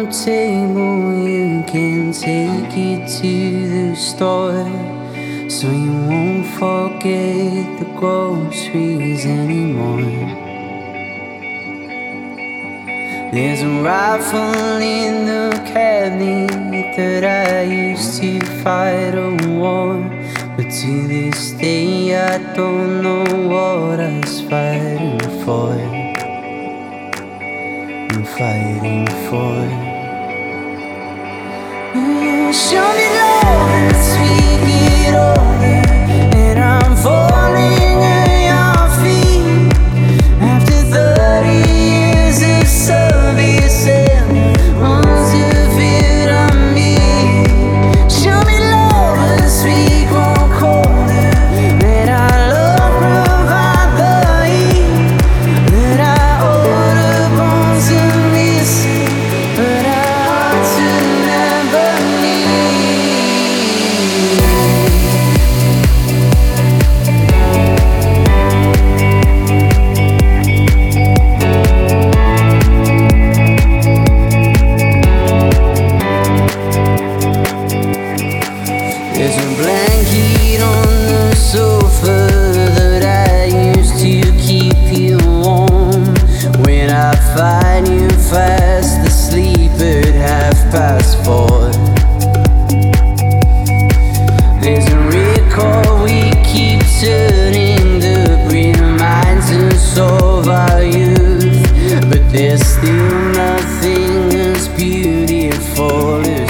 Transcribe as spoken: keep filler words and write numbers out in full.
table, you can take it to the store, so you won't forget the groceries anymore. There's a rifle in the cabinet that I used to fight a war, but to this day I don't know what I was fighting for. I'm fighting for. You show me love and speak it over, and I'm falling at your feet. After thirty years of service and months of it on me, show me love and speak one colder. Let our love provide the heat. Let our older bones are missing, but our hearts will never leave. There's a blanket on the sofa that I used to keep you warm. When I find you fast asleep at half past four. There's a record we keep turning that reminds us of our youth, but there's still nothing as beautiful as